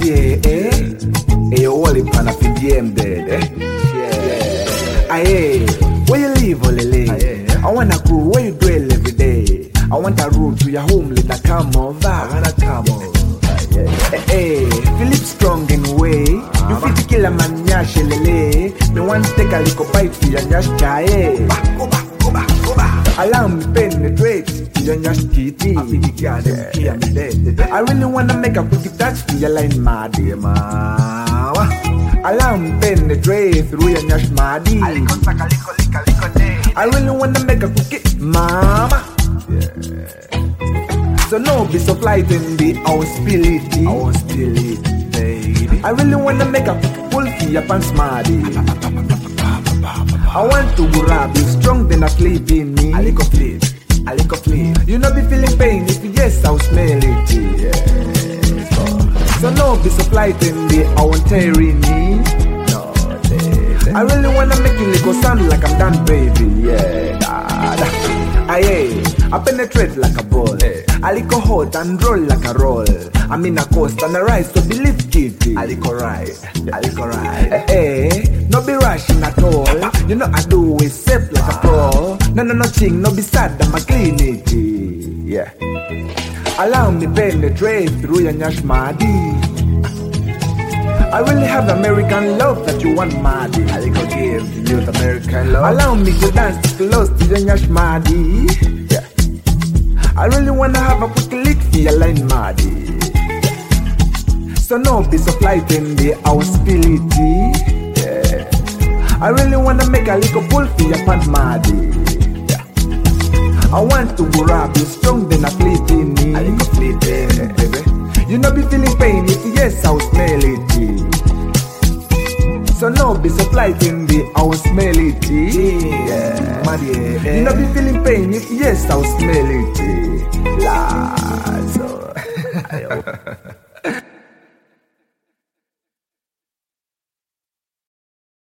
Madie, eh? All in pan of DM dead, eh? Yeah. Aye, where you live, Olele? I wanna go where you dwell every day. I want a road to your home, let that come over. I wanna come over. Hey, Philip strong in way. You fit to kill a man, yash, lele. Me want to take a little bite for your yash, chae. Go back. Allow me penetrate to your yash, kitty. I really wanna make a quick touch to your line, maddy, allow me penetrate through your yash, maddy. I really wanna make a cookie, mama. So no be so flight in the our spirit, baby. I really wanna make a pull for your pants, smarty. I want to grab you strong, then I sleep in me. I like a flip. You know be feeling pain, if yes, I'll smell it. Yeah. So no be so flight in the our tearing me. No, I really wanna make you little sound like I'm done, baby. Yeah. I penetrate like a ball. I lick a hot and roll like a roll. I'm in a coast and a rise, so believe kitty. I lick a ride. No be rushing at all. You know I do it safe like a pro. No ching, no be sad, I'm a clean it. Yeah. Allow me penetrate through your nyash maddy. I really have American love that you want, maddy. I like to give you American love. Allow me to dance close to your nyash maddy. Yeah. I really wanna have a quick lick for your line, maddy. So no be so flight in the our spirit. Yeah. I really wanna make a little pull for your pants, maddy. Yeah. I want to grab you strong, then I flip in me. I like to flip in, baby. You know be feeling pain, if yes, I'll smell it. So no be so flight in the I'll smell it. Yeah. You know be feeling pain, if yes, I'll smell it. La, so